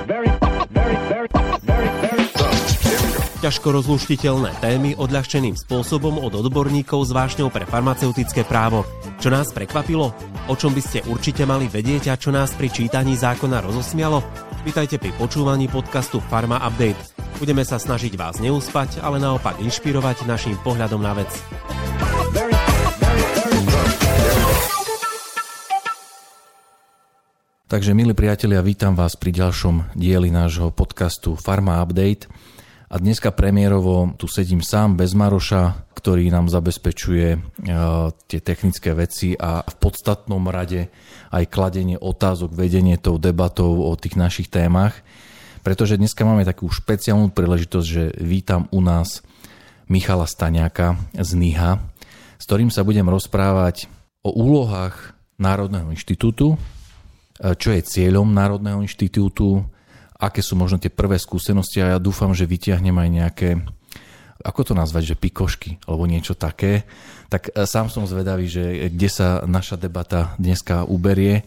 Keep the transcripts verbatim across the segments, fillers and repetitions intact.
Ťažko rozluštiteľné témy odľahčeným spôsobom od odborníkov s vášňou pre farmaceutické právo. Čo nás prekvapilo? O čom by ste určite mali vedieť a čo nás pri čítaní zákona rozosmialo? Vítajte pri počúvaní podcastu Pharma Update. Budeme sa snažiť vás neuspať, ale naopak inšpirovať naším pohľadom na vec. Takže, milí priatelia, vítam vás pri ďalšom dieli nášho podcastu Pharma Update. A dneska premiérovo tu sedím sám bez Maroša, ktorý nám zabezpečuje uh, tie technické veci a v podstatnom rade aj kladenie otázok, vedenie tou debatou o tých našich témach. Pretože dneska máme takú špeciálnu príležitosť, že vítam u nás Michala Staňáka z NIHA, s ktorým sa budem rozprávať o úlohách Národného inštitútu, čo je cieľom Národného inštitútu, aké sú možno tie prvé skúsenosti a ja dúfam, že vytiahnem aj nejaké, ako to nazvať, že pikošky alebo niečo také. Tak sám som zvedavý, že kde sa naša debata dneska uberie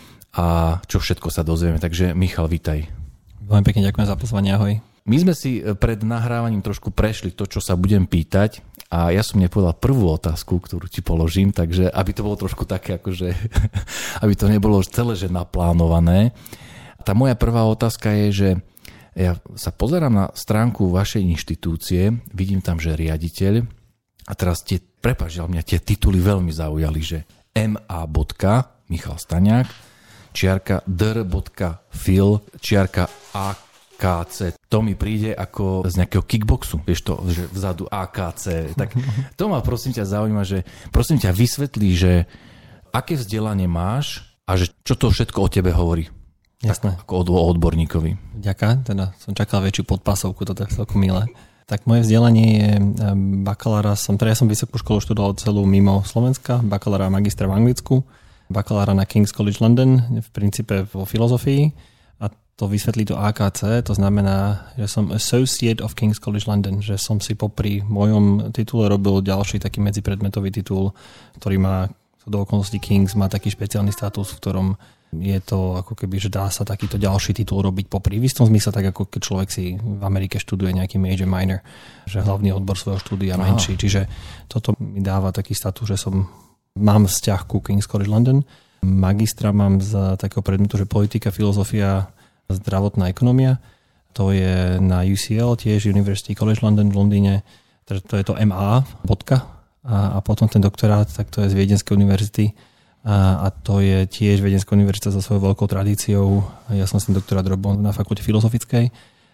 a čo všetko sa dozvieme. Takže Michal, vítaj. Veľmi pekne ďakujem za pozvanie, ahoj. My sme si pred nahrávaním trošku prešli to, čo sa budem pýtať a ja som nepovedal prvú otázku, ktorú ti položím, takže aby to bolo trošku také, akože, aby to nebolo celé, že naplánované. Tá moja prvá otázka je, že ja sa pozerám na stránku vašej inštitúcie, vidím tam, že riaditeľ, a teraz tie, prepáč, ale mňa tie tituly veľmi zaujali, že em á. Michal Staňák, čiarka dr. Phil, čiarka á ká cé. To mi príde ako z nejakého kickboxu, vieš to, že vzadu á ká cé. Tak to ma prosím ťa zaujíma, že prosím ťa vysvetlí, že aké vzdelanie máš a že čo to všetko o tebe hovorí. Jasné. Ako o odborníkovi. Ďakujem, teda som čakal väčšiu podpasovku, toto je celkom milé. Tak moje vzdelanie je bakalára, som, teda ja som vysokú školu študoval celú mimo Slovenska, bakalára a magistra v Anglicku, bakalára na King's College London, v princípe vo filozofii a to vysvetlí to á ká cé, to znamená, že som Associate of King's College London, že som si popri mojom titule robil ďalší taký medzipredmetový titul, ktorý má, do okolností King's má taký špeciálny status, v ktorom je to ako keby, že dá sa takýto ďalší titul robiť popri. V istom zmysle tak, ako keď človek si v Amerike študuje nejaký major minor, že hlavný odbor svojho štúdia menší. Čiže toto mi dáva taký status, že som mám vzťah ku King's College London. Magistra mám z takého predmetu, že politika, filozofia, zdravotná ekonomia. To je na ú cé el, tiež University College London v Londýne. To je to em á, bodka. A, a potom ten doktorát, tak to je z Viedenskej univerzity. A, a to je tiež Viedenská univerzita so svojou veľkou tradíciou. Ja som si doktorát robil na fakulte filozofickej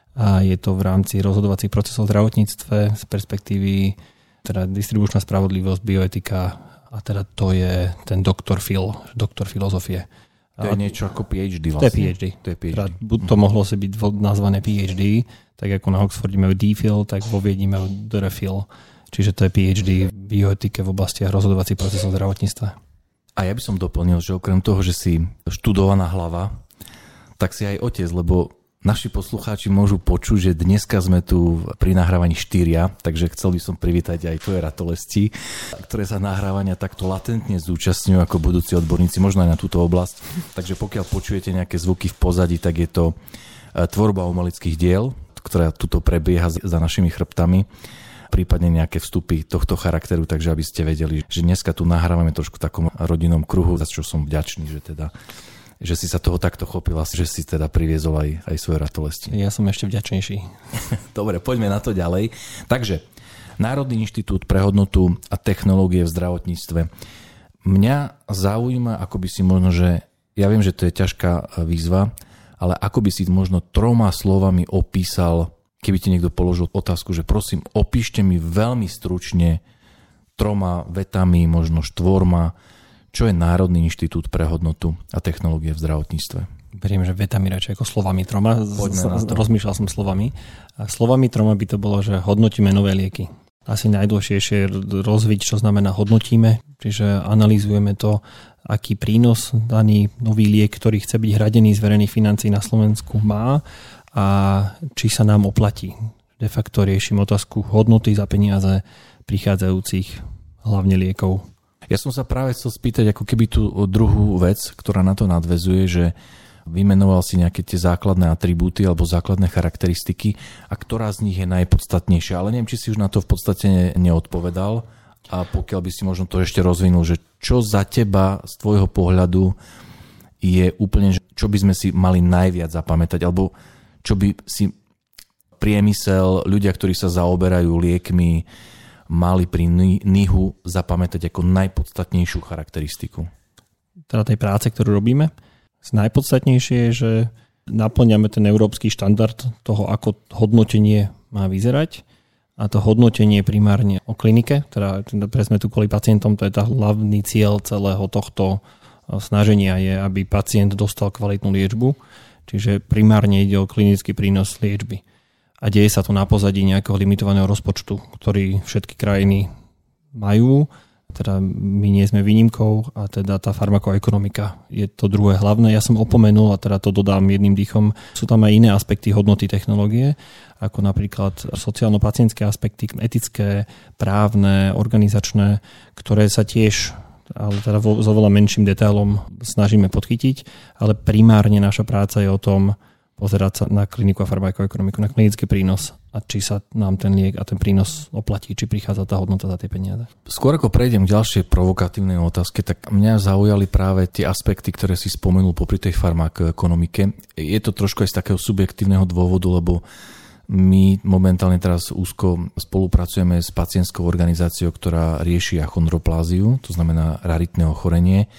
a je to v rámci rozhodovacích procesov v zdravotníctve z perspektívy teda distribučná spravodlivosť, bioetika a teda to je ten doktor Phil, doktor filozofie. To je niečo ako pé há dé vlastne? To je pé há dé. To je pé há dé. Teda, to mohlo si byť nazvané pé há dé, tak ako na Oxforde majú DPhil, tak vo Viedni majú DRPhil. Čiže to je pé há dé v bioetike v oblastiach rozhodovacích procesov v zdravotníctve. A ja by som doplnil, že okrem toho, že si študovaná hlava, tak si aj otec, lebo naši poslucháči môžu počuť, že dneska sme tu pri nahrávaní štyria, takže chcel by som privítať aj tvoje ratolesti, ktoré sa nahrávania takto latentne zúčastňujú ako budúci odborníci, možno aj na túto oblasť. Takže pokiaľ počujete nejaké zvuky v pozadí, tak je to tvorba umeleckých diel, ktorá tuto prebieha za našimi chrbtami, prípadne nejaké vstupy tohto charakteru, takže aby ste vedeli, že dneska tu nahrávame trošku v takom rodinnom kruhu, za čo som vďačný, že teda že si sa toho takto chopila, že si teda priviezol aj, aj svoje ratolesti. Ja som ešte vďačnejší. Dobre, poďme na to ďalej. Takže, Národný inštitút pre hodnotu a technológie v zdravotníctve. Mňa zaujíma, ako by si možno, že ja viem, že to je ťažká výzva, ale ako by si možno troma slovami opísal, keby ti niekto položil otázku, že prosím, opíšte mi veľmi stručne troma vetami, možno štvorma, čo je Národný inštitút pre hodnotu a technológie v zdravotníctve. Beriem, že vetami radšej ako slovami troma. Rozmýšľal som slovami. A slovami troma by to bolo, že hodnotíme nové lieky. Asi najdôležitejšie je rozviť, čo znamená hodnotíme, čiže analýzujeme to, aký prínos daný nový liek, ktorý chce byť hradený z verejných financií na Slovensku má a či sa nám oplatí. De facto riešim otázku hodnoty za peniaze prichádzajúcich hlavne liekov. Ja som sa práve chcel spýtať ako keby tú druhú vec, ktorá na to nadväzuje, že Vymenoval si nejaké tie základné atribúty alebo základné charakteristiky a ktorá z nich je najpodstatnejšia. Ale neviem, či si už na to v podstate neodpovedal a pokiaľ by si možno to ešte rozvinul, že čo za teba z tvojho pohľadu je úplne, čo by sme si mali najviac zapamätať alebo čo by si priemysel, ľudia, ktorí sa zaoberajú liekmi, mali pri nihu zapamätať ako najpodstatnejšiu charakteristiku? Teda tej práce, ktorú robíme. Najpodstatnejšie je, že naplňame ten európsky štandard toho, ako hodnotenie má vyzerať. A to hodnotenie primárne o klinike, teda pre sme tu kvôli pacientom, to je tá hlavný cieľ celého tohto snaženia je, aby pacient dostal kvalitnú liečbu. Čiže primárne ide o klinický prínos liečby. A deje sa to na pozadí nejakého limitovaného rozpočtu, ktorý všetky krajiny majú. Teda my nie sme výnimkou a teda tá farmakoekonomika je to druhé hlavné. Ja som opomenul a teda to dodám jedným dýchom. Sú tam aj iné aspekty hodnoty technológie, ako napríklad sociálno-pacientské aspekty, etické, právne, organizačné, ktoré sa tiež, ale teda vo, so veľa menším detailom snažíme podchytiť, ale primárne naša práca je o tom pozerať sa na kliniku a farmakoekonomiku, na klinický prínos a či sa nám ten liek a ten prínos oplatí, či prichádza tá hodnota za tie peniaze. Skôr ako prejdem k ďalšej provokatívnej otázke, tak mňa zaujali práve tie aspekty, ktoré si spomenul popri tej farmakoekonomike. Je to trošku aj z takého subjektívneho dôvodu, lebo my momentálne teraz úzko spolupracujeme s pacientskou organizáciou, ktorá rieši achondropláziu, to znamená raritné ochorenie.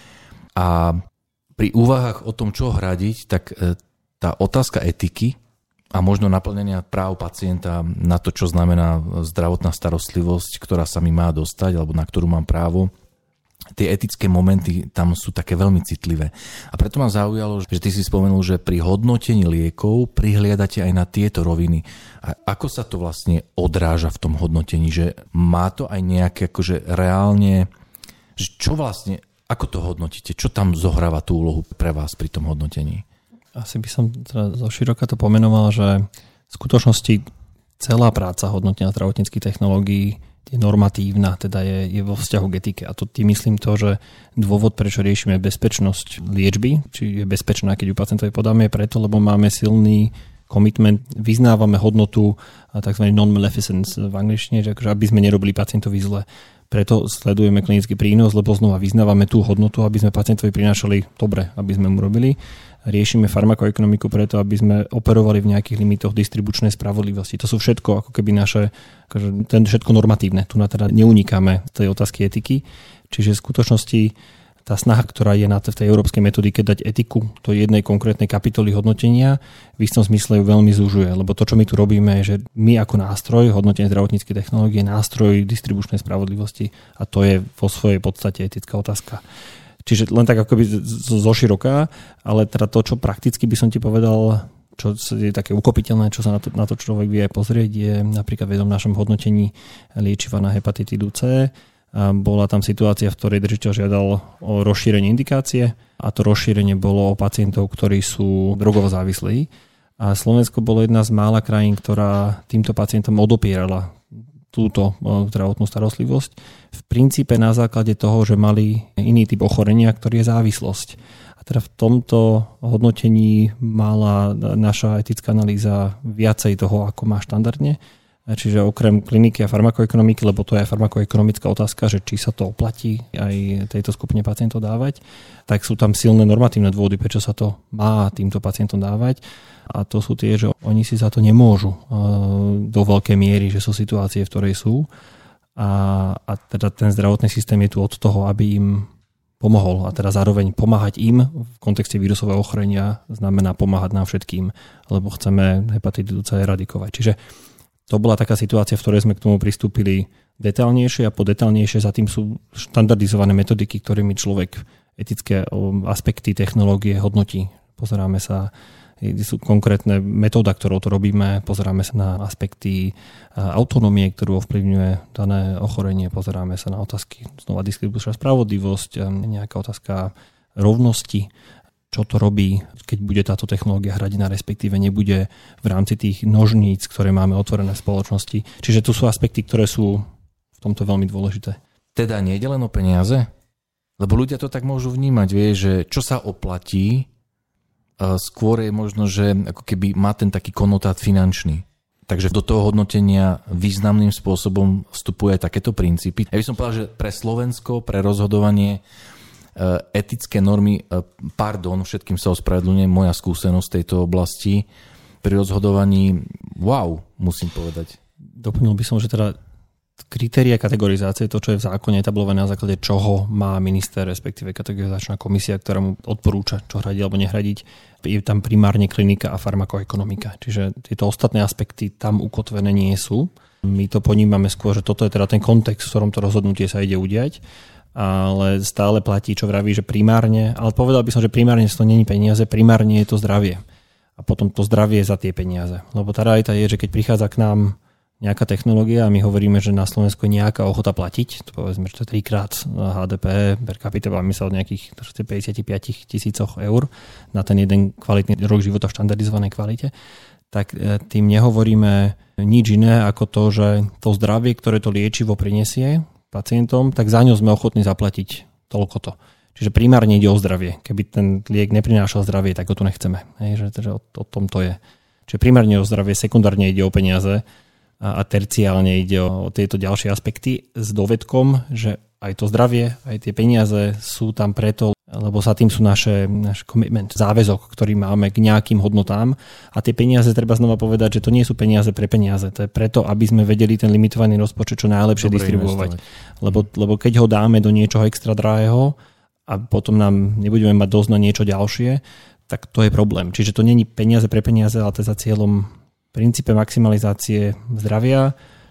A pri úvahách o tom, čo hradiť, tak tá otázka etiky a možno naplnenia práv pacienta na to, čo znamená zdravotná starostlivosť, ktorá sa mi má dostať alebo na ktorú mám právo, tie etické momenty tam sú také veľmi citlivé. A preto ma zaujalo, že ty si spomenul, že pri hodnotení liekov prihliadate aj na tieto roviny. A ako sa to vlastne odráža v tom hodnotení? Že má to aj nejaké akože reálne, že čo vlastne, ako to hodnotíte? Čo tam zohráva tú úlohu pre vás pri tom hodnotení? Asi by som teda zo široka to pomenoval, že v skutočnosti celá práca hodnotenia zdravotníckych technológií je normatívna, teda je, je vo vzťahu k etike. A to tým myslím to, že dôvod, prečo riešime bezpečnosť liečby, či je bezpečná, keď ju pacientovi podáme, je preto, lebo máme silný commitment, vyznávame hodnotu tzv. Non-maleficence v angličtine, že aby sme nerobili pacientovi zle. Preto sledujeme klinický prínos, lebo znova vyznávame tú hodnotu, aby sme pacientovi prinášali dobre, aby sme mu robili. Riešime farmakoekonomiku preto, aby sme operovali v nejakých limitoch distribučnej spravodlivosti. To sú všetko ako keby naše, akože ten všetko normatívne. Tu na teda neunikáme tej otázky etiky. Čiže v skutočnosti tá snaha, ktorá je na tej európskej metodike dať etiku do jednej konkrétnej kapitoly hodnotenia, v istom zmysle ju veľmi zužuje. Lebo to, čo my tu robíme, je, že my ako nástroj hodnotenie zdravotníckej technológie je nástroj distribučnej spravodlivosti a to je vo svojej podstate etická otázka. Čiže len tak akoby zo široká, ale teda to, čo prakticky by som ti povedal, čo je také ukopiteľné, čo sa na to, na to človek vie pozrieť, je napríklad v jednom našom hodnotení liečiva na hepatitidu C. Bola tam situácia, v ktorej držiteľ žiadal o rozšírenie indikácie a to rozšírenie bolo o pacientov, ktorí sú drogovo závislí. A Slovensko bolo jedna z mála krajín, ktorá týmto pacientom odopierala túto zdravotnú starostlivosť. V princípe na základe toho, že mali iný typ ochorenia, ktorý je závislosť. A teda v tomto hodnotení mala naša etická analýza viacej toho, ako má štandardne. Čiže okrem kliniky a farmakoekonomiky, lebo to je farmakoekonomická otázka, že či sa to oplatí aj tejto skupine pacientov dávať, tak sú tam silné normatívne dôvody, prečo sa to má týmto pacientom dávať. A to sú tie, že oni si za to nemôžu do veľkej miery, že sú situácie, v ktorej sú. A, a teda ten zdravotný systém je tu od toho, aby im pomohol. A teda zároveň pomáhať im v kontexte vírusového ochorenia znamená pomáhať nám všetkým, lebo chceme hepatitidu C eradikovať. Čiže to bola taká situácia, v ktorej sme k tomu pristúpili detailnejšie a po detailnejšie za tým sú štandardizované metodiky, ktorými človek etické aspekty technológie hodnotí. Pozeráme sa, sú konkrétne metóda, ktorou to robíme, pozeráme sa na aspekty autonómie, ktorú ovplyvňuje dané ochorenie, pozeráme sa na otázky znova distribučná spravodlivosť, nejaká otázka rovnosti, čo to robí, keď bude táto technológia hradená, respektíve nebude v rámci tých nožníc, ktoré máme otvorené v spoločnosti. Čiže tu sú aspekty, ktoré sú v tomto veľmi dôležité. Teda nie je len o peniaze? Lebo ľudia to tak môžu vnímať, vie, že čo sa oplatí, skôr je možno, že ako keby má ten taký konotát finančný. Takže do toho hodnotenia významným spôsobom vstupuje aj takéto princípy. Ja by som povedal, že pre Slovensko, pre rozhodovanie etické normy, pardon, všetkým sa ospravedlňujem, moja skúsenosť v tejto oblasti, pri rozhodovaní, wow, musím povedať. Doplnil by som, že teda kritéria kategorizácie, to, čo je v zákone etablované, na základe čoho má minister, respektíve kategorizačná komisia, ktorá mu odporúča, čo hradiť alebo nehradiť, je tam primárne klinika a farmakoekonomika. Čiže tieto ostatné aspekty tam ukotvené nie sú. My to ponímame skôr, že toto je teda ten kontext, v ktorom to rozhodnutie sa ide udiať, ale stále platí, čo vraví, že primárne, ale povedal by som, že primárne to nie je peniaze, primárne je to zdravie. A potom to zdravie za tie peniaze. Lebo tá realita je, že keď prichádza k nám nejaká technológia a my hovoríme, že na Slovensku je nejaká ochota platiť, to povedzme, že to je trikrát há dé pé per capita, bavíme sa od nejakých päťdesiatpäť tisícoch eur na ten jeden kvalitný rok života v štandardizovanej kvalite, tak tým nehovoríme nič iné ako to, že to zdravie, ktoré to liečivo prinesie pacientom, tak za ňo sme ochotní zaplatiť toľko to. Čiže primárne ide o zdravie. Keby ten liek neprinášal zdravie, tak ho tu nechceme. Hej, že, že o, o tom to je. Čiže primárne o zdravie, sekundárne ide o peniaze a, a terciálne ide o, o tieto ďalšie aspekty s dovedkom, že aj to zdravie, aj tie peniaze sú tam preto, lebo sa tým sú naše, náš commitment, záväzok, ktorý máme k nejakým hodnotám. A tie peniaze, treba znova povedať, že to nie sú peniaze pre peniaze. To je preto, aby sme vedeli ten limitovaný rozpočet čo najlepšie Dobre distribuovať. Lebo, lebo keď ho dáme do niečoho extra drahého a potom nám nebudeme mať dosť na niečo ďalšie, tak to je problém. Čiže to nie je peniaze pre peniaze, ale to je za cieľom princípe maximalizácie zdravia.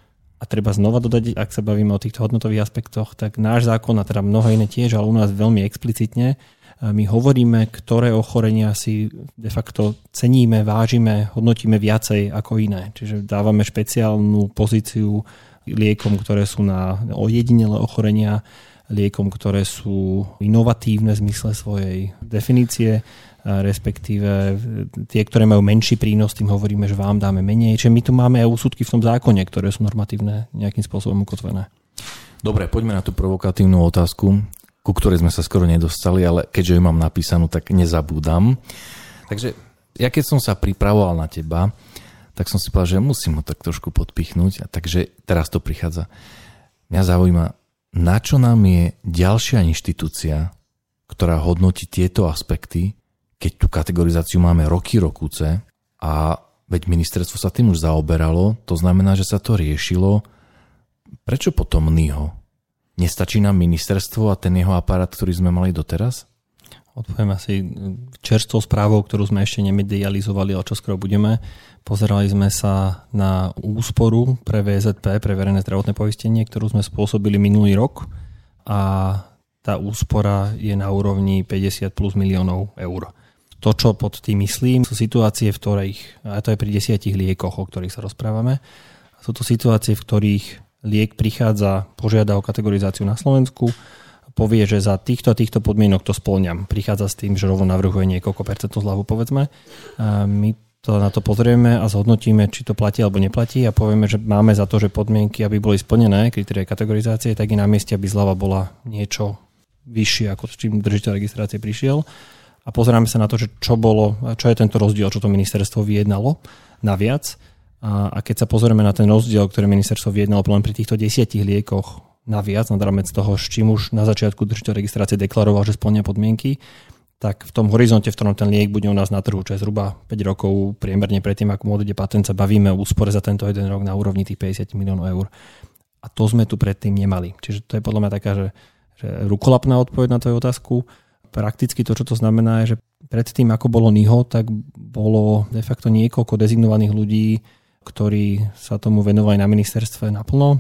A treba znova dodať, ak sa bavíme o týchto hodnotových aspektoch, tak náš zákon, a teda mnohé iné tiež, ale u nás veľmi explicitne, my hovoríme, ktoré ochorenia si de facto ceníme, vážime, hodnotíme viacej ako iné. Čiže dávame špeciálnu pozíciu liekom, ktoré sú na ojedinelé ochorenia, liekom, ktoré sú inovatívne v zmysle svojej definície, respektíve tie, ktoré majú menší prínos, tým hovoríme, že vám dáme menej. Čiže my tu máme aj úsudky v tom zákone, ktoré sú normatívne nejakým spôsobom ukotvené. Dobre, poďme na tú provokatívnu otázku, ku ktorej sme sa skoro nedostali, ale keďže ju mám napísanú, tak nezabúdam. Takže ja keď som sa pripravoval na teba, tak som si povedal, že musím ho tak trošku podpichnúť. A takže teraz to prichádza. Mňa zaujíma, na čo nám je ďalšia inštitúcia, ktorá hodnotí tieto aspekty, keď tú kategorizáciu máme roky, rokúce a veď ministerstvo sa tým už zaoberalo, to znamená, že sa to riešilo. Prečo potom en í há? Nestačí nám ministerstvo a ten jeho aparát, ktorý sme mali doteraz? Odpoviem asi čerstvou správou, ktorú sme ešte nemedializovali, ale čo skoro budeme. Pozerali sme sa na úsporu pre vé zet pé, pre verejné zdravotné poistenie, ktorú sme spôsobili minulý rok a tá úspora je na úrovni päťdesiat plus miliónov eur. To, čo pod tým myslím, sú situácie, v ktorých, a to je pri desiatich liekoch, o ktorých sa rozprávame, sú to situácie, v ktorých liek prichádza, požiada o kategorizáciu na Slovensku, povie, že za týchto a týchto podmienok to spĺňam. Prichádza s tým, že rovno navrhuje niekoľko percentnú zľavu, povedzme. A my to na to pozrieme a zhodnotíme, či to platí alebo neplatí a povieme, že máme za to, že podmienky, aby boli splnené, kritéria kategorizácie, tak je na mieste, aby zľava bola niečo vyššie, ako s čím držiteľ registrácie prišiel. A pozeráme sa na to, že čo bolo, čo je tento rozdiel, čo to ministerstvo vyjednalo naviac. A, a keď sa pozrieme na ten rozdiel, ktorý ministerstvo vyjednalo len pri týchto desiatich liekoch naviac, nad rámec toho, s čím už na začiatku držiteľ registrácie deklaroval, že spĺňa podmienky, tak v tom horizonte, v ktorom ten liek bude u nás na trhu, čo je zhruba päť rokov priemerne predtým, ako mu odíde patent, sa bavíme o úspore za tento jeden rok na úrovni tých päťdesiat miliónov eur. A to sme tu predtým nemali. Čiže to je podľa mňa taká, že, že rukolapná odpoveď na tvoju otázku. Prakticky to, čo to znamená, je, že predtým, ako bolo en í há, tak bolo de facto niekoľko dezignovaných ľudí, ktorí sa tomu venovali na ministerstve naplno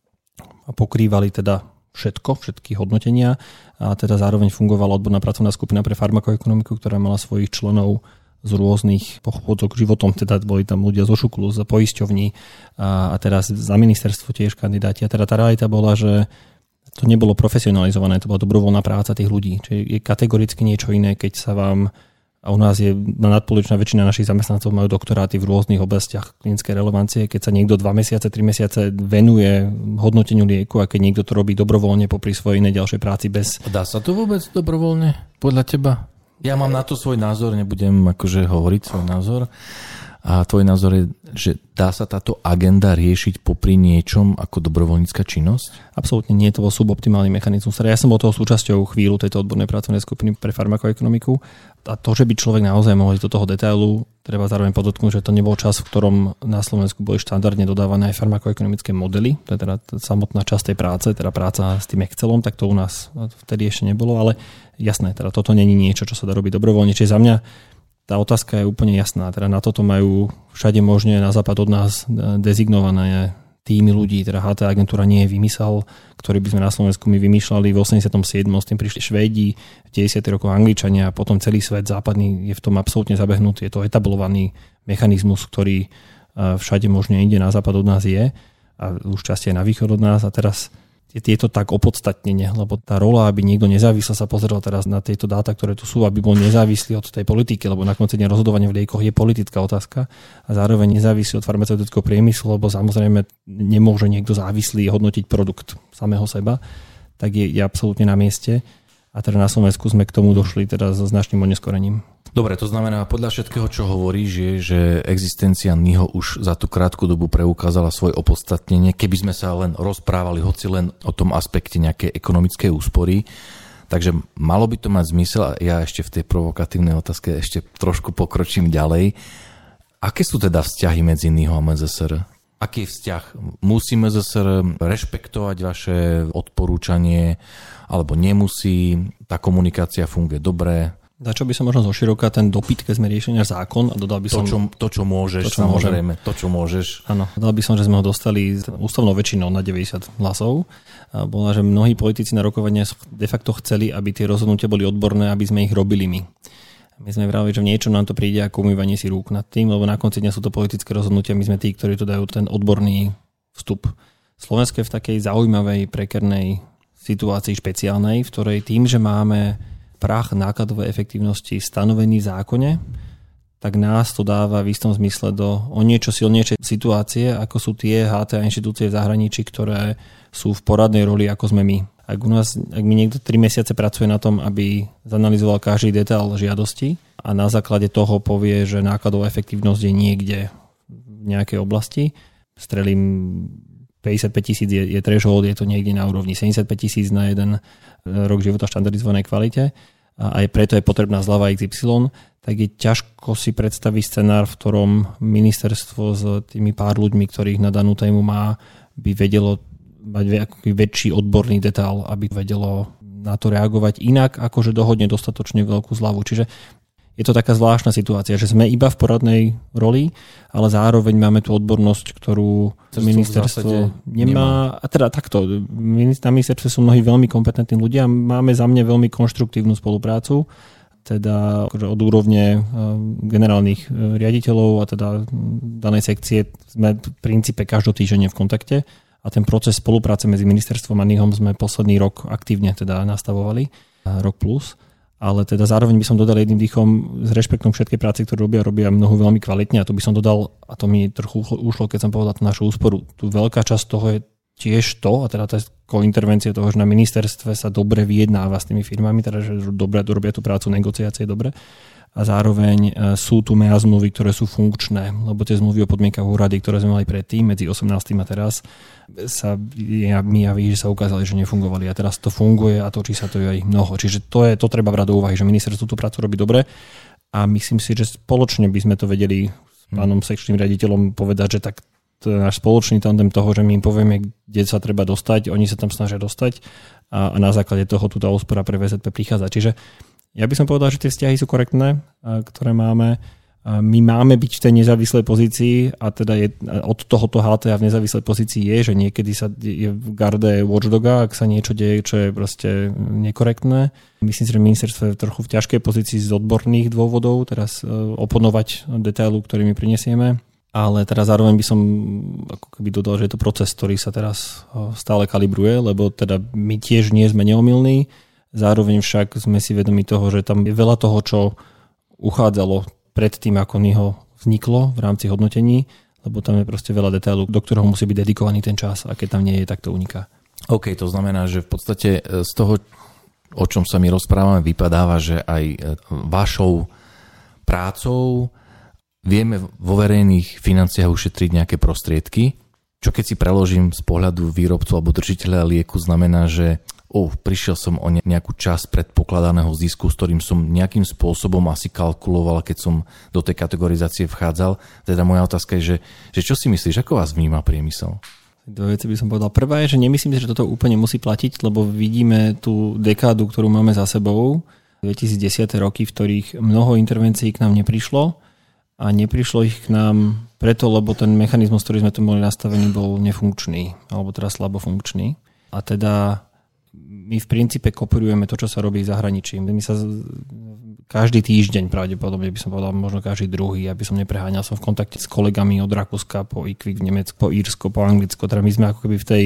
a pokrývali teda všetko, všetky hodnotenia a teda zároveň fungovala odborná pracovná skupina pre farmakoekonomiku, ktorá mala svojich členov z rôznych pochôdzok životom, teda boli tam ľudia zo Šuklu, z poisťovní a, a teraz za ministerstvo tiež kandidáti. A teda tá realita bola, že to nebolo profesionalizované, to bola dobrovoľná práca tých ľudí. Čiže je kategoricky niečo iné, keď sa vám, a u nás je nadpolovičná väčšina našich zamestnancov majú doktoráty v rôznych oblastiach klinickej relevancie, keď sa niekto dva mesiace, tri mesiace venuje hodnoteniu lieku a keď niekto to robí dobrovoľne popri svojej inej ďalšej práci bez... Dá sa to vôbec dobrovoľne podľa teba? Ja mám na to svoj názor, nebudem akože hovoriť svoj názor. A tvoj názor je, že dá sa táto agenda riešiť popri niečom ako dobrovoľnícka činnosť? Absolútne nie, to bol suboptimálny mechanizmus. Ja som bol toho súčasťou chvíľu tejto odbornej pracovnej skupiny pre farmakoekonomiku a to, že by človek naozaj mohol ísť do toho detailu, treba zároveň podotknúť, že to nebol čas, v ktorom na Slovensku boli štandardne dodávané aj farmakoekonomické modely, to je teda samotná časť tej práce, teda práca s tým Excelom, tak to u nás vtedy ešte nebolo, ale jasné, teda toto není niečo, čo sa dá robiť dobrovoľne. Čiže za mňa tá otázka je úplne jasná. Teda na toto majú všade možne na západ od nás dezignované týmy ľudí. Teda há té agentúra nie je vymysel, ktorý by sme na Slovensku my vymýšľali. V osemdesiatom siedmom s tým prišli Švédi, v deväťdesiatych rokoch Angličania a potom celý svet západný je v tom absolútne zabehnutý. Je to etablovaný mechanizmus, ktorý všade možne inde na západ od nás je a už častie na východ od nás. A teraz je to tak opodstatnenie, lebo tá rola, aby niekto nezávisle sa pozeral teraz na tieto dáta, ktoré tu sú, aby bol nezávislý od tej politiky, lebo na konci dňa rozhodovanie v liekoch je politická otázka a zároveň nezávislý od farmaceutického priemyslu, lebo samozrejme nemôže niekto závislý hodnotiť produkt samého seba, tak je, je absolútne na mieste. A teda na Slovensku sme k tomu došli teda so značným oneskorením. Dobre, to znamená, podľa všetkého, čo hovoríš, je, že existencia NIHO už za tú krátku dobu preukázala svoje opodstatnenie. Keby sme sa len rozprávali, hoci len o tom aspekte nejakej ekonomickej úspory, takže malo by to mať zmysel a ja ešte v tej provokatívnej otázke ešte trošku pokročím ďalej. Aké sú teda vzťahy medzi NIHO a em zet es er? Aký je vzťah? Musí em zet es er rešpektovať vaše odporúčanie alebo nemusí? Tá komunikácia funguje dobre? Za čo by som možno zoširoka ten dopyt, keď sme riešili náš zákon a dodal by som... To, čo, to, čo môžeš, to, čo samozrejme, môžem. to, čo môžeš. Áno, dodal by som, že sme ho dostali ústavnou väčšinou na deväťdesiat hlasov. A bola, že mnohí politici na rokovania de facto chceli, aby tie rozhodnutia boli odborné, aby sme ich robili my. My sme vravili, že v niečom nám to príde ako umývanie si rúk nad tým, lebo na konci dňa sú to politické rozhodnutia, my sme tí, ktorí to dajú ten odborný vstup. Slovensko je v takej zaujímavej, prekernej situácii špeciálnej, v ktorej tým, že máme prach nákladovej efektívnosti stanovený v zákone, tak nás to dáva v istom zmysle do o niečo silnejšej situácie, ako sú tie há té inštitúcie v zahraničí, ktoré sú v poradnej roli, ako sme my. Ak u nás, ak mi niekto tri mesiace pracuje na tom, aby zanalizoval každý detail žiadosti a na základe toho povie, že nákladová efektívnosť je niekde v nejakej oblasti, strelím päťdesiatpäť tisíc je, je threshold, je to niekde na úrovni sedemdesiatpäť tisíc na jeden rok života v štandardizovanej kvalite a aj preto je potrebná zľava iks ypsilon, tak je ťažko si predstaviť scenár, v ktorom ministerstvo s tými pár ľuďmi, ktorých na danú tému má, by vedelo mať väčší odborný detail, aby vedelo na to reagovať inak, akože dohodne dostatočne veľkú zľavu. Čiže je to taká zvláštna situácia, že sme iba v poradnej roli, ale zároveň máme tú odbornosť, ktorú ministerstvo nemá. A teda takto, na ministerstve sú mnohí veľmi kompetentní ľudia. Máme za mňa veľmi konštruktívnu spoluprácu, teda od úrovne generálnych riaditeľov a teda danej sekcie sme v princípe každotýždenne v kontakte a ten proces spolupráce medzi ministerstvom a NIHom sme posledný rok aktívne teda nastavovali, rok plus. Ale teda zároveň by som dodal jedným dýchom s rešpektom všetkej práce, ktorú robia, robia mnohu veľmi kvalitne a to by som dodal, a to mi trochu ušlo, keď som povedal tú našu úsporu. Tu veľká časť toho je tiež to, a teda to je intervencie toho, že na ministerstve sa dobre vyjednáva s tými firmami, teda že dobre dorobia tú prácu, negociácie dobre. A zároveň sú tu mea zmluvy, ktoré sú funkčné, lebo tie zmluvy o podmienkach úrady, ktoré sme mali predtým, medzi osemnástym a teraz, sa mi javí, že sa ukázali, že nefungovali. A teraz to funguje a točí sa to aj mnoho. Čiže to, je, to treba brať do úvahy, že ministerstvo tú prácu robí dobre a myslím si, že spoločne by sme to vedeli s pánom sekčným riaditeľom povedať, že tak to je náš spoločný tandem toho, že my im povieme, kde sa treba dostať, oni sa tam snažia dostať a, a na základe toho tu tá úspora pre vé zet pé prichádza. Čiže ja by som povedal, že tie vzťahy sú korektné, ktoré máme. My máme byť v tej nezávislej pozícii a teda je, od tohoto há té v nezávislej pozícii je, že niekedy sa je v garde watchdoga, ak sa niečo deje, čo je proste nekorektné. Myslím si, že ministerstvo je trochu v ťažkej pozícii z odborných dôvodov, teraz oponovať detailu, ktorý my prinesieme. Ale teraz zároveň by som ako keby dodal, že je to proces, ktorý sa teraz stále kalibruje, lebo teda my tiež nie sme neomylní. Zároveň však sme si vedomi toho, že tam je veľa toho, čo uchádzalo pred tým, ako NIHO vzniklo v rámci hodnotení, lebo tam je proste veľa detailov, do ktorého musí byť dedikovaný ten čas a keď tam nie je, tak to uniká. OK, to znamená, že v podstate z toho, o čom sa my rozprávame, vypadáva, že aj vašou prácou vieme vo verejných financiách ušetriť nejaké prostriedky, čo keď si preložím z pohľadu výrobcu alebo držiteľa lieku, znamená, že oh, prišiel som o nejakú časť predpokladaného zisku, s ktorým som nejakým spôsobom asi kalkuloval, keď som do tej kategorizácie vchádzal. Teda moja otázka je, že, že čo si myslíš, ako vás vníma priemysel? Dve veci by som povedal. Prvá je, že nemyslím si, že toto úplne musí platiť, lebo vidíme tú dekádu, ktorú máme za sebou, dvetisícdesať roky, v ktorých mnoho intervencií k nám neprišlo a neprišlo ich k nám preto, lebo ten mechanizmus, ktorý sme tu boli nastavený, bol nefunkčný, alebo teda slabo funkčný. A teda my v princípe kopírujeme to, čo sa robí v zahraničí. My sa každý týždeň pravdepodobne by som povedal, možno každý druhý, aby som nepreháňal, som v kontakte s kolegami od Rakúska po IQVIC v Nemecku, po Írsko, po Anglicko. Teda my sme ako keby v tej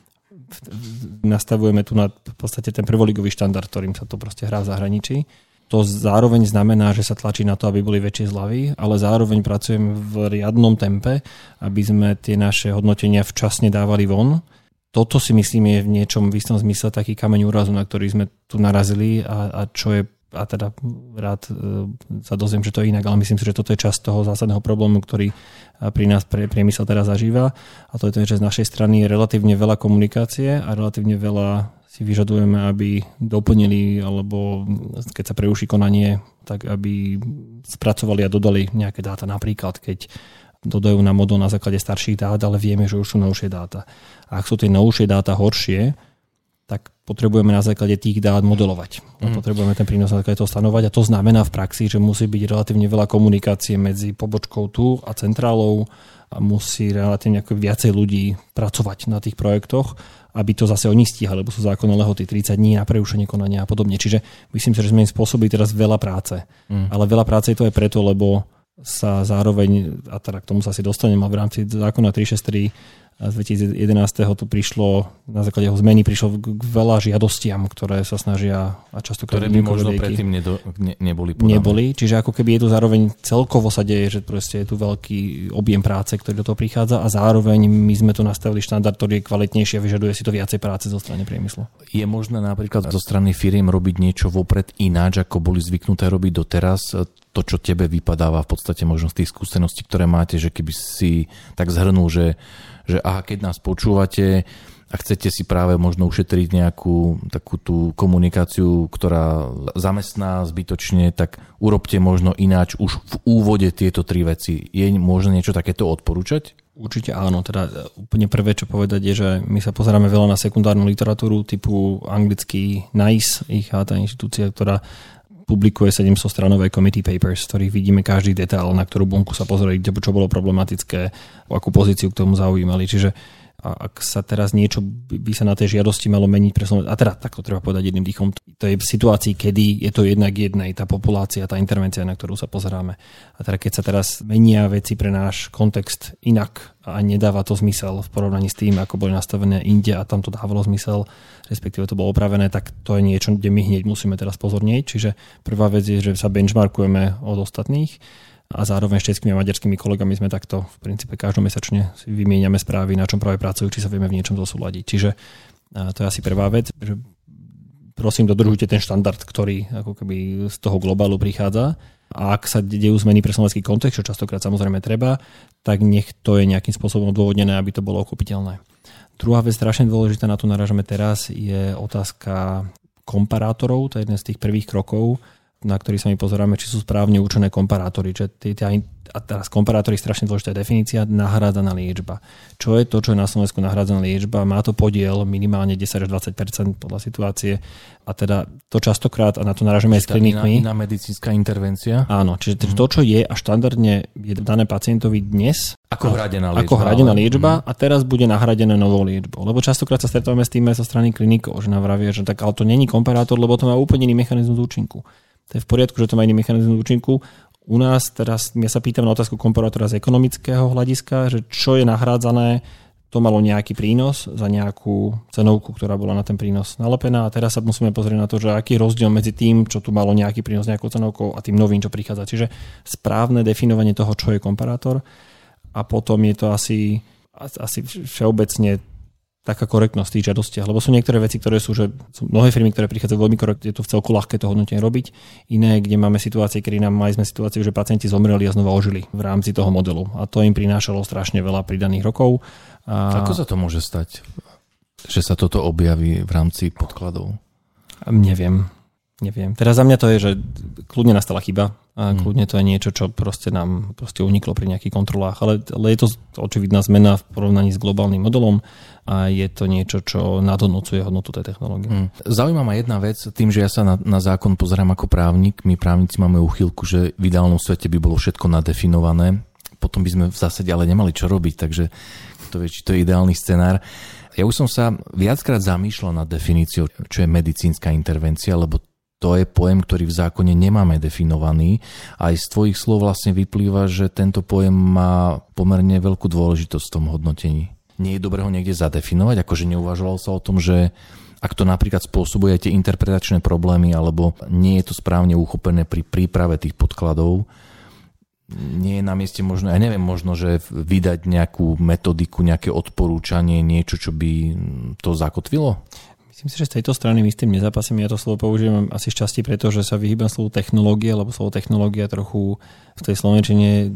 v, nastavujeme tu na v podstate ten prvoligový štandard, ktorým sa to proste hrá v zahraničí. To zároveň znamená, že sa tlačí na to, aby boli väčšie zľavy, ale zároveň pracujeme v riadnom tempe, aby sme tie naše hodnotenia včasne dávali von. Toto si myslím je v niečom v istom zmysle taký kameň úrazu, na ktorý sme tu narazili a, a čo je, a teda rád sa dozviem, že to je inak, ale myslím si, že toto je časť toho zásadného problému, ktorý pri nás pre priemysel teraz zažíva. A to je to, že z našej strany je relatívne veľa komunikácie a relatívne veľa si vyžadujeme, aby doplnili, alebo keď sa preuší konanie, tak aby spracovali a dodali nejaké dáta. Napríklad, keď dodajú na modul na základe starších dát, ale vieme, že už sú novšie dáta. A ak sú tie novšie dáta horšie, tak potrebujeme na základe tých dát modelovať. Mm. Potrebujeme ten prínos na základe toho stanovať a to znamená v praxi, že musí byť relatívne veľa komunikácie medzi pobočkou tu a centrálou a musí relatívne viacej ľudí pracovať na tých projektoch, aby to zase oni stíhali, lebo sú zákonné lehoty tridsať dní na preušenie konania a podobne. Čiže myslím si, že sme im spôsobili teraz veľa práce. Mm. Ale veľa práce je to aj preto, lebo sa zároveň, a teda k tomu sa asi dostanem, a v rámci zákona tri šesť tri z dvetisícjedenásť tu prišlo, na základe jeho zmeny prišlo k veľa žiadostiam, ktoré sa snažia a častokrát ktoré by možno predtým nedo, ne, neboli podané. Neboli, čiže ako keby je tu zároveň celkovo sa deje, že proste je tu veľký objem práce, ktorý do toho prichádza a zároveň my sme tu nastavili štandard, ktorý je kvalitnejší a vyžaduje si to viacej práce zo strany priemyslu. Je možné napríklad zo strany firiem robiť niečo vopred ináč, ako boli zvyknuté robiť doteraz? To, čo tebe vypadáva v podstate možno z tých skúseností, ktoré máte, že keby si tak zhrnul, že, že aha, keď nás počúvate a chcete si práve možno ušetriť nejakú takú tú komunikáciu, ktorá zamestná zbytočne, tak urobte možno ináč už v úvode tieto tri veci. Je možné niečo takéto odporúčať? Určite áno. Teda úplne prvé, čo povedať je, že my sa pozeráme veľa na sekundárnu literatúru typu anglický NICE, ich tá inštitúcia, ktorá publikuje sedemstostranové committee papers, v ktorých vidíme každý detail, na ktorú bunku sa pozreli, čo bolo problematické, akú pozíciu k tomu zaujímali. Čiže ak sa teraz niečo by sa na tej žiadosti malo meniť pre Slovensko, a teda takto treba povedať jedným dýchom, to je v situácii, kedy je to jednak jednej, tá populácia, tá intervencia, na ktorú sa pozeráme. A teda keď sa teraz menia veci pre náš kontext inak a nedáva to zmysel v porovnaní s tým, ako boli nastavené inde a tam to dávalo zmysel, respektíve to bolo opravené, tak to je niečo, kde my hneď musíme teraz pozornieť. Čiže prvá vec je, že sa benchmarkujeme od ostatných a zároveň s českými a maďarskými kolegami sme takto v princípe každomesačne si vymieňame správy, na čom práve pracujú, či sa vieme v niečom zosúladiť. Čiže to je asi prvá vec, že prosím, dodržujte ten štandard, ktorý ako keby z toho globálu prichádza. A ak sa dejú zmeny pre slovenský kontext, čo častokrát samozrejme treba, tak nech to je nejakým spôsobom odôvodnené, aby to bolo okupiteľné. Druhá vec, strašne dôležitá, na to narážame teraz, je otázka komparátorov. To je jeden z tých prvých krokov, na ktorý sa my pozeráme, či sú správne určené komparátory. A teraz komparátory, strašne dôležitá definícia, nahrádzaná liečba. Čo je to, čo je na Slovensku nahrádzaná liečba? Má to podiel minimálne desať až dvadsať percent podľa situácie. A teda to častokrát, a na to narážame aj s klinikmi. Iná, iná medicínska intervencia? Áno, čiže mm. to, čo je a štandardne je dané pacientovi dnes, ako hradená liečba, ako hradená liečba ale... a teraz bude nahradené novou liečbou. Lebo častokrát sa stretávame s tým aj zo strany klinikov, že nám vravia, že tak ale to není komparátor, lebo to má úplne iný mechanizmus účinku. To je v poriadku, že to má iný mechanizmus účinku. U nás teraz, ja sa pýtam na otázku komparátora z ekonomického hľadiska, že čo je nahrádzané, to malo nejaký prínos za nejakú cenovku, ktorá bola na ten prínos nalepená. A teraz sa musíme pozrieť na to, že aký je rozdiel medzi tým, čo tu malo nejaký prínos nejakou cenovkou a tým novým, čo prichádza. Čiže správne definovanie toho, čo je komparátor. A potom je to asi, asi všeobecne taká korektnosť tých žiadostiach, lebo sú niektoré veci, ktoré sú, že sú mnohé firmy, ktoré prichádzajú veľmi korektne, je to v celku ľahké to hodnotenie robiť. Iné, kde máme situácie, kedy nám mali sme situáciu, že pacienti zomreli a znova ožili v rámci toho modelu. A to im prinášalo strašne veľa pridaných rokov. A... Ako sa to môže stať, že sa toto objaví v rámci podkladov? Neviem. Neviem. Teraz za mňa to je, že kľudne nastala chyba a kľudne to je niečo, čo proste nám proste uniklo pri nejakých kontrolách, ale, ale je to očividná zmena v porovnaní s globálnym modelom a je to niečo, čo nadhodnocuje hodnotu tej technológie. Hmm. Zaujíma ma jedna vec, tým, že ja sa na, na zákon pozerám ako právnik, my právnici máme úchylku, že v ideálnom svete by bolo všetko nadefinované, potom by sme v zásade ale nemali čo robiť, takže to vie, či to je ideálny scenár. Ja už som sa viackrát zamýšľal nad definíciou, čo je medicínska intervencia, lebo to je pojem, ktorý v zákone nemáme definovaný. Aj z tvojich slov vlastne vyplýva, že tento pojem má pomerne veľkú dôležitosť v tom hodnotení. Nie je dobré ho niekde zadefinovať, akože neuvažoval sa o tom, že ak to napríklad spôsobuje tie interpretačné problémy, alebo nie je to správne uchopené pri príprave tých podkladov, nie je na mieste možno, ja neviem, možno, že vydať nejakú metodiku, nejaké odporúčanie, niečo, čo by to zakotvilo? Myslím si, že z tejto strany my s tým nezapasím. Ja to slovo použijem asi šťastie preto, že sa vyhýbam slovu technológie, lebo slovo technológia trochu v tej slovenčine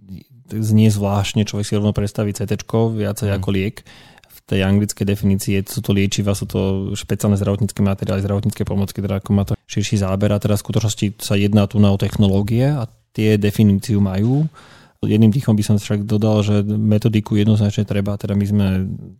znie zvláštne. Človek si rovno predstaví cé téčko viacej mm. ako liek. V tej anglickej definícii sú to liečiva, sú to špeciálne zdravotnícke materiály, zdravotnícke pomocky, teda ako má to širší záber. A teraz v skutočnosti sa jedná tu na o technológie a tie definíciu majú. Jedným dýchom by som však dodal, že metodiku jednoznačne treba, teda my sme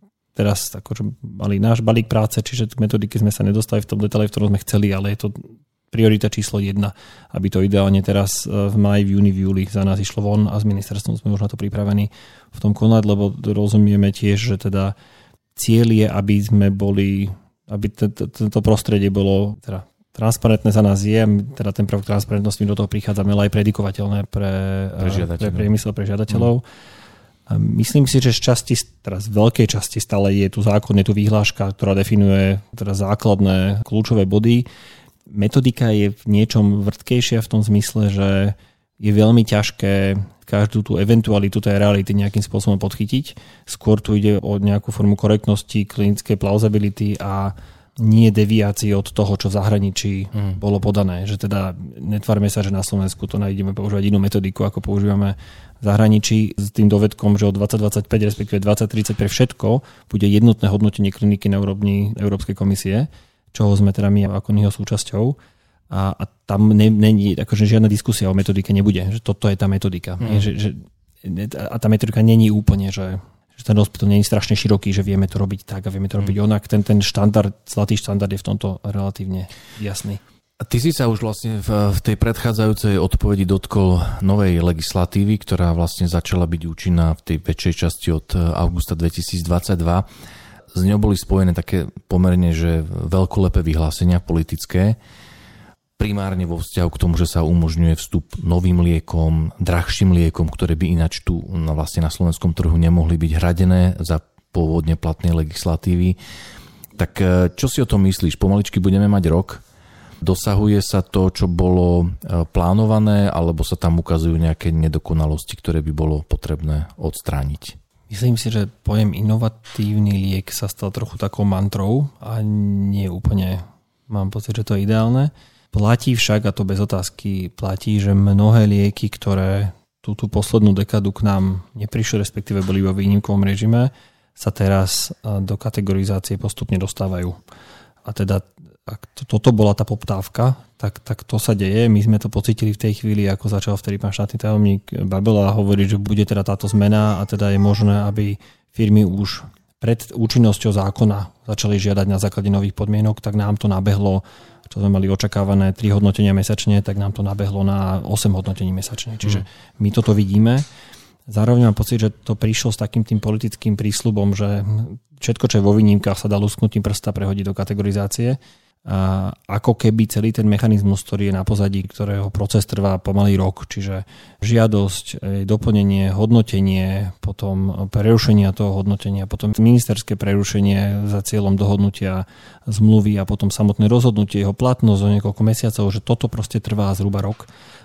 teraz akože mali náš balík práce, čiže metodiky sme sa nedostali v tom detaile, v ktorom sme chceli, ale je to priorita číslo jedna, aby to ideálne teraz v máji, v júni, v júli za nás išlo von a s ministerstvom sme už na to pripravení v tom konať, lebo rozumieme tiež, že teda cieľ je, aby sme boli, aby toto prostredie bolo teda transparentné za nás je, teda ten prvok transparentnosti do toho prichádzame, ale aj predikovateľné pre, pre priemysel, pre žiadateľov. Mm. Myslím si, že z časti, teraz z veľkej časti stále je tu zákon, je tu výhláška, ktorá definuje teda základné kľúčové body. Metodika je v niečom vrtkejšia v tom zmysle, že je veľmi ťažké každú tú eventualitu tej reality nejakým spôsobom podchytiť. Skôr tu ide o nejakú formu korektnosti, klinickej plausibility a nie deviácie od toho, čo v zahraničí mm. bolo podané. Že teda netvárme sa, že na Slovensku to nájdeme používať inú metodiku, ako používame v zahraničí, s tým dovedkom, že od dvadsať dvadsaťpäť, respektíve dvadsať tridsať pre všetko bude jednotné hodnotenie kliniky na úrovni Európskej komisie, čoho sme teda my ako jeho súčasťou. A, a tam není, akože žiadna diskusia o metodike nebude, že toto je tá metodika. Mm. Že, že, a tá metodika není úplne, že že ten hospital nie je strašne široký, že vieme to robiť tak a vieme to robiť onak. Ten, ten štandard, zlatý štandard je v tomto relatívne jasný. A ty si sa už vlastne v, v tej predchádzajúcej odpovedi dotkol novej legislatívy, ktorá vlastne začala byť účinná v tej väčšej časti od augusta dvetisícdvadsaťdva. Z ňou boli spojené také pomerne, že veľkolepé vyhlásenia politické, primárne vo vzťahu k tomu, že sa umožňuje vstup novým liekom, drahším liekom, ktoré by ináč tu no vlastne na slovenskom trhu nemohli byť hradené za pôvodne platnej legislatívy. Tak čo si o tom myslíš? Pomaličky budeme mať rok? Dosahuje sa to, čo bolo plánované, alebo sa tam ukazujú nejaké nedokonalosti, ktoré by bolo potrebné odstrániť? Myslím si, že pojem inovatívny liek sa stal trochu takou mantrou a nie úplne mám pocit, že to je ideálne. Platí však, a to bez otázky, platí, že mnohé lieky, ktoré túto poslednú dekadu k nám neprišli, respektíve boli vo výnimkovom režime, sa teraz do kategorizácie postupne dostávajú. A teda, ak toto bola tá poptávka, tak, tak to sa deje. My sme to pocítili v tej chvíli, ako začal vtedy pán štátny tajomník Babela hovoriť, že bude teda táto zmena a teda je možné, aby firmy už pred účinnosťou zákona začali žiadať na základe nových podmienok, tak nám to nabehlo, čo sme mali očakávané tri hodnotenia mesačne, tak nám to nabehlo na osem hodnotení mesačne. Čiže my toto vidíme. Zároveň mám pocit, že to prišlo s takým tým politickým prísľubom, že všetko, čo je vo výnimkách, sa dá lusknutím prsta prehodiť do kategorizácie. A ako keby celý ten mechanizmus, ktorý je na pozadí, ktorého proces trvá pomaly rok, čiže žiadosť, doplnenie, hodnotenie, potom prerušenia toho hodnotenia, potom ministerské prerušenie za cieľom dohodnutia zmluvy a potom samotné rozhodnutie, jeho platnosť o niekoľko mesiacov, že toto proste trvá zhruba rok.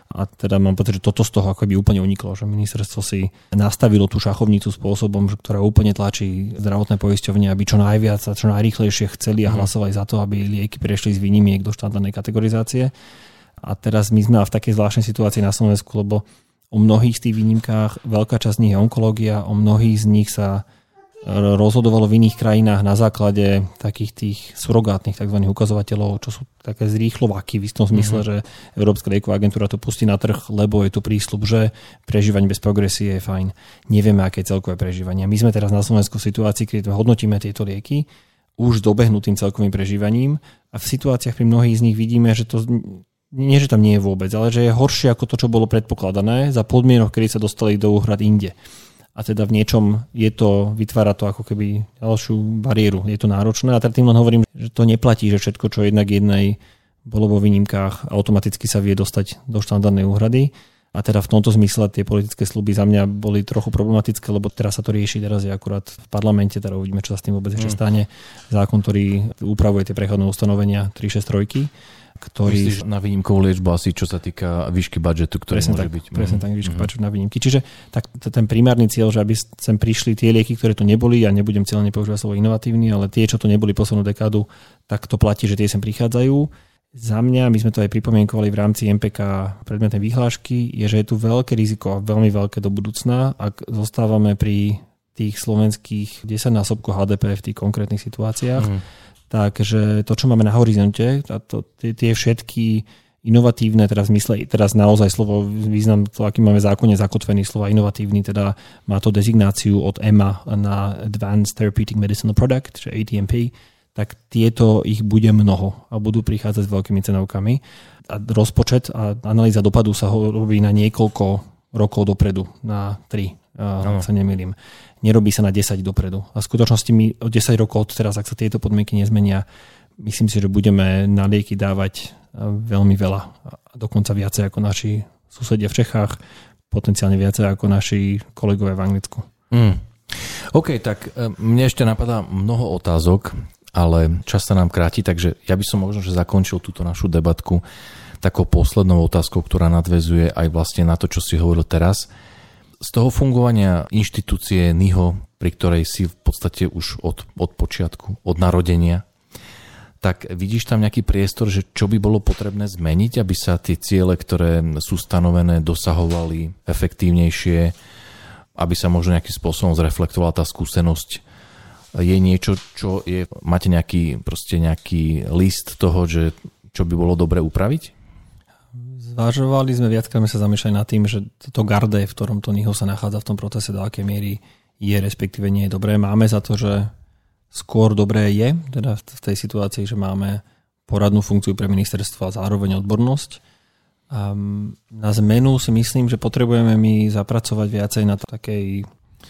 A teda mám pocit, že toto z toho akoby úplne uniklo, že ministerstvo si nastavilo tú šachovnicu spôsobom, ktorá úplne tlačí zdravotné poisťovne, aby čo najviac a čo najrýchlejšie chceli a hlasovali za to, aby lieky prešli z výnimiek do štandardnej kategorizácie. A teraz my sme v takej zvláštnej situácii na Slovensku, lebo o mnohých z tých výnimkách, veľká časť z nich je onkológia, o mnohých z nich sa rozhodovalo v iných krajinách na základe takých tých surogátnych tzv. Ukazovateľov, čo sú také zrýchlovaky v istom zmysle, mm-hmm. že Európska lieková agentúra to pustí na trh, lebo je tu prísľub, že prežívanie bez progresie je fajn. Nevieme, aké je celkové prežívanie. My sme teraz na Slovensku v situácii, keď hodnotíme tieto lieky už dobehnutým celkovým prežívaním a v situáciách pri mnohých z nich vidíme, že to nie, že tam nie je vôbec, ale že je horšie ako to, čo bolo predpokladané za podmienok, kedy sa dostali do úhrad inde. A teda v niečom je to, vytvára to ako keby ďalšiu bariéru. Je to náročné a teda tým len hovorím, že to neplatí, že všetko, čo jednak jednej bolo vo výnimkách, automaticky sa vie dostať do štandardnej úhrady. A teda v tomto zmysle tie politické sľuby za mňa boli trochu problematické, lebo teraz sa to rieši, teraz je akurát v parlamente, teda uvidíme, čo sa s tým vôbec ešte stane. Zákon, ktorý upravuje tie prechodné ustanovenia tri šesť tri. Ktorý... Myslíš na výnimkovú liečbu asi, čo sa týka výšky budžetu, ktorý presne môže tak, byť. Presne tak, výška mm-hmm. budžetu na výnimky. Čiže tak, ten primárny cieľ, že aby sem prišli tie lieky, ktoré tu neboli, ja nebudem cieľne používať slovo inovatívny, ale tie, čo tu neboli poslednú dekádu, tak to platí, že tie sem prichádzajú. Za mňa, my sme to aj pripomienkovali v rámci em pé ká predmetnej vyhlášky, je, že je tu veľké riziko a veľmi veľké do budúcna, ak zostávame pri tých slovenských desaťnásobkoch há dé pé v tých konkrétnych situáciách. Mm. Takže to, čo máme na horizonte, to, tie, tie všetky inovatívne, teraz mysle, teraz naozaj slovo, význam, to, aký máme v zákone zakotvený slova inovatívny, teda má to dezignáciu od é em á na Advanced Therapeutic Medicinal Product, čiže á té em pé, tak tieto ich bude mnoho a budú prichádzať s veľkými cenovkami. A rozpočet a analýza dopadu sa robí na niekoľko rokov dopredu, na tri, ak sa nemýlim. Nerobí sa na desať dopredu. A v skutočnosti my o desať rokov od teraz, ak sa tieto podmienky nezmenia, myslím si, že budeme na lieky dávať veľmi veľa. A dokonca viacej ako naši susedia v Čechách, potenciálne viacej ako naši kolegovia v Anglicku. Mm. OK, tak mne ešte napadá mnoho otázok, ale čas sa nám kráti, takže ja by som možno, že zakončil túto našu debatku takou poslednou otázkou, ktorá nadväzuje aj vlastne na to, čo si hovoril teraz. Z toho fungovania inštitúcie en í há ó, pri ktorej si v podstate už od, od počiatku, od narodenia, tak vidíš tam nejaký priestor, že čo by bolo potrebné zmeniť, aby sa tie ciele, ktoré sú stanovené, dosahovali efektívnejšie, aby sa možno nejakým spôsobom zreflektovala tá skúsenosť. Je niečo, čo je, máte nejaký, proste nejaký list toho, že čo by bolo dobre upraviť? Zvažovali sme, viackrát sme sa zamýšľali nad tým, že to garde, v ktorom to en í há ó sa nachádza v tom procese, do akej miery je, respektíve nie je dobré. Máme za to, že skôr dobré je, teda v tej situácii, že máme poradnú funkciu pre ministerstvo a zároveň odbornosť. Um, na zmenu si myslím, že potrebujeme my zapracovať viacej na takej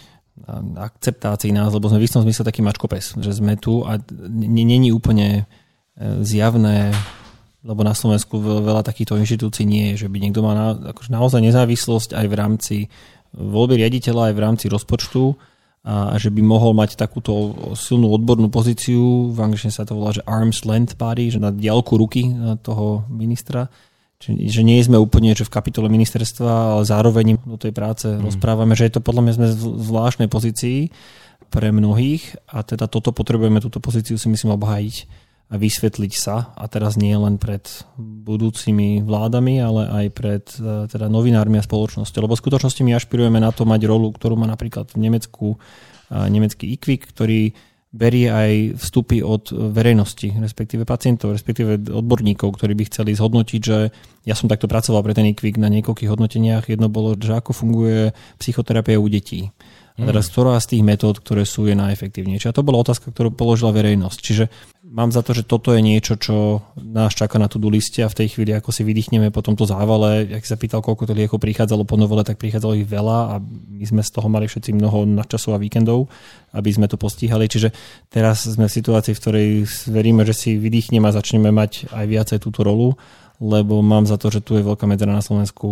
akceptácii nás, lebo sme v istom zmysle taký mačkopes, že sme tu a není úplne zjavné, lebo na Slovensku veľa takýchto inštitúcií nie je, že by niekto mal na, akože naozaj nezávislosť aj v rámci voľby riaditeľa, aj v rámci rozpočtu a, a že by mohol mať takúto silnú odbornú pozíciu, v angličtine sa to volá, že arm's length body, že na diaľku ruky toho ministra. Čiže, že nie sme úplne že v kapitole ministerstva, ale zároveň do tej práce mm. rozprávame, že je to podľa mňa sme v zvláštnej pozícii pre mnohých a teda toto potrebujeme, túto pozíciu si myslím obhájiť a vysvetliť sa a teraz nie len pred budúcimi vládami, ale aj pred teda novinármi a spoločnosťou. Lebo v skutočnosti my ašpirujeme na to mať rolu, ktorú má napríklad v Nemecku nemecký í kvé í, ktorý berie aj vstupy od verejnosti, respektíve pacientov, respektíve odborníkov, ktorí by chceli zhodnotiť, že ja som takto pracoval pre ten í kvé í na niekoľkých hodnoteniach. Jedno bolo, že ako funguje psychoterapia u detí. A teraz ktorá z tých metód, ktoré sú, je najefektívnejšia. A to bola otázka, ktorú položila verejnosť. Čiže mám za to, že toto je niečo, čo nás čaká na tú liste a v tej chvíli, ako si vydýchneme po tomto závale, jak sa pýtal, koľko to liekov prichádzalo po novele, tak prichádzalo ich veľa a my sme z toho mali všetci mnoho nadčasov a víkendov, aby sme to postihali. Čiže teraz sme v situácii, v ktorej veríme, že si vydýchneme a začneme mať aj viacej túto rolu, lebo mám za to, že tu je veľká medzera na Slovensku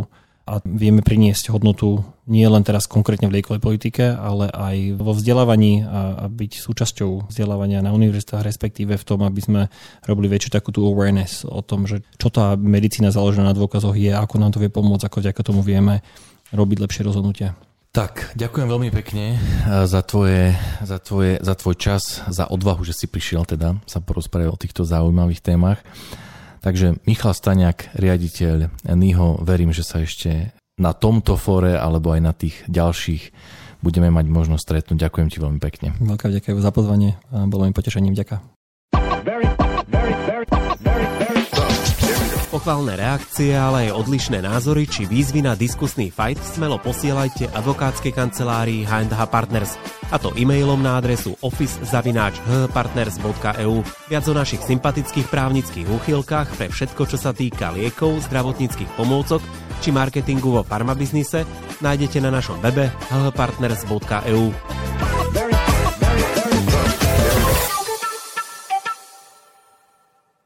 a vieme priniesť hodnotu nie len teraz konkrétne v liekovej politike, ale aj vo vzdelávaní a, a byť súčasťou vzdelávania na univerzitách, respektíve v tom, aby sme robili väčšiu takú tú awareness o tom, že čo tá medicína založená na dôkazoch je, ako nám to vie pomôcť, ako vďaka tomu vieme robiť lepšie rozhodnutia. Tak, ďakujem veľmi pekne za, tvoje, za, tvoje, za tvoj čas, za odvahu, že si prišiel teda sa porozprávať o týchto zaujímavých témach. Takže Michal Staňák, riaditeľ NIHO, verím, že sa ešte na tomto fóre alebo aj na tých ďalších budeme mať možnosť stretnúť. Ďakujem ti veľmi pekne. Veľká vďaka za pozvanie a bolo mi potešením. Ďakujem. Pochválne reakcie, ale aj odlišné názory či výzvy na diskusný fight smelo posielajte advokátskej kancelárii há end há Partners, a to e-mailom na adresu office zavináč há partners bodka é ú. Viac o našich sympatických právnických úchylkách pre všetko, čo sa týka liekov, zdravotníckych pomôcok či marketingu vo farmabiznise nájdete na našom webe há partners bodka é ú.